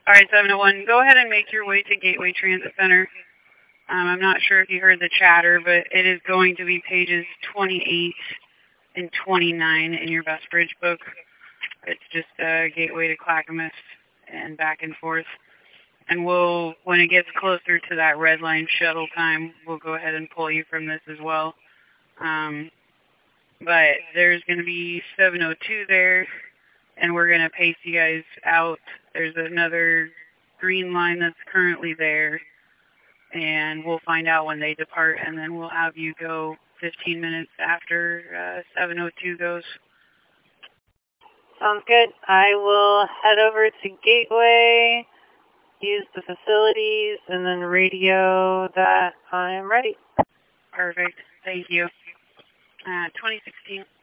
All right, 701, go ahead and make your way to Gateway Transit Center. I'm not sure if you heard the chatter, but it is going to be pages 28 and 29 in your Best Bridge book. It's just Gateway to Clackamas and back and forth. And when it gets closer to that red line shuttle time, we'll go ahead and pull you from this as well. But there's going to be 702 there, and we're going to pace you guys out. There's another green line that's currently there, and we'll find out when they depart, and then we'll have you go 15 minutes after 702 goes. Sounds good. I will head over to Gateway, use the facilities, and then radio that I am ready. Perfect. Thank you. 2016.